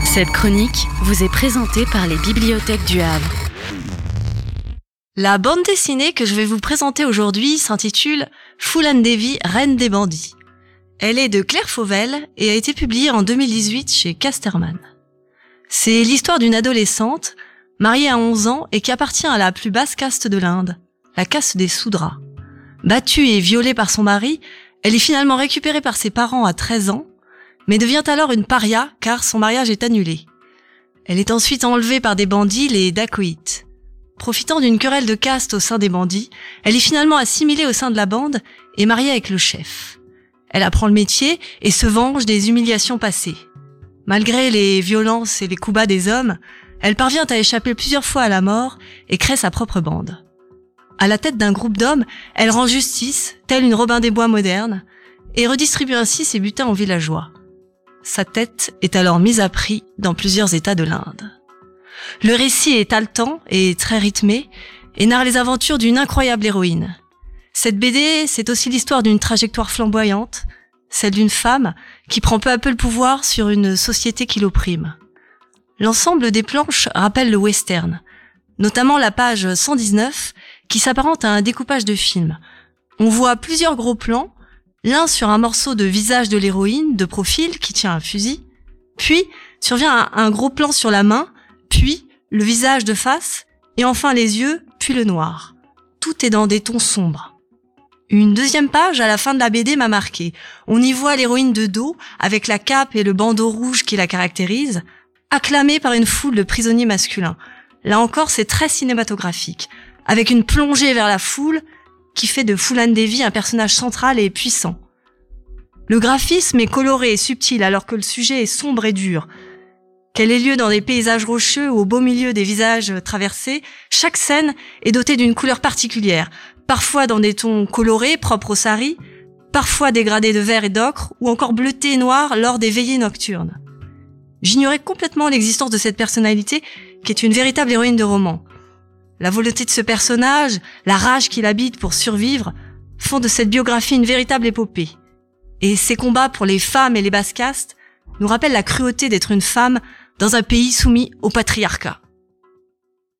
Cette chronique vous est présentée par les bibliothèques du Havre. La bande dessinée que je vais vous présenter aujourd'hui s'intitule Phoolan Devi, reine des bandits. Elle est de Claire Fauvel et a été publiée en 2018 chez Casterman. C'est l'histoire d'une adolescente, mariée à 11 ans et qui appartient à la plus basse caste de l'Inde, la caste des Soudras. Battue et violée par son mari, elle est finalement récupérée par ses parents à 13 ans, mais devient alors une paria car son mariage est annulé. Elle est ensuite enlevée par des bandits, les dacoïtes. Profitant d'une querelle de caste au sein des bandits, elle est finalement assimilée au sein de la bande et mariée avec le chef. Elle apprend le métier et se venge des humiliations passées. Malgré les violences et les coups bas des hommes, elle parvient à échapper plusieurs fois à la mort et crée sa propre bande. À la tête d'un groupe d'hommes, elle rend justice, telle une Robin des Bois moderne, et redistribue ainsi ses butins aux villageois. Sa tête est alors mise à prix dans plusieurs États de l'Inde. Le récit est haletant et très rythmé et narre les aventures d'une incroyable héroïne. Cette BD, c'est aussi l'histoire d'une trajectoire flamboyante, celle d'une femme qui prend peu à peu le pouvoir sur une société qui l'opprime. L'ensemble des planches rappelle le western, notamment la page 119 qui s'apparente à un découpage de film. On voit plusieurs gros plans, l'un sur un morceau de visage de l'héroïne, de profil, qui tient un fusil, puis survient un gros plan sur la main, puis le visage de face, et enfin les yeux, puis le noir. Tout est dans des tons sombres. Une deuxième page à la fin de la BD m'a marqué. On y voit l'héroïne de dos, avec la cape et le bandeau rouge qui la caractérise, acclamée par une foule de prisonniers masculins. Là encore, c'est très cinématographique, avec une plongée vers la foule, qui fait de Phoolan Devi un personnage central et puissant. Le graphisme est coloré et subtil alors que le sujet est sombre et dur. Qu'elle ait lieu dans des paysages rocheux ou au beau milieu des visages traversés, chaque scène est dotée d'une couleur particulière, parfois dans des tons colorés propres aux saris, parfois dégradés de vert et d'ocre ou encore bleutés et noirs lors des veillées nocturnes. J'ignorais complètement l'existence de cette personnalité qui est une véritable héroïne de roman. La volonté de ce personnage, la rage qu'il habite pour survivre, font de cette biographie une véritable épopée. Et ses combats pour les femmes et les basses castes nous rappellent la cruauté d'être une femme dans un pays soumis au patriarcat.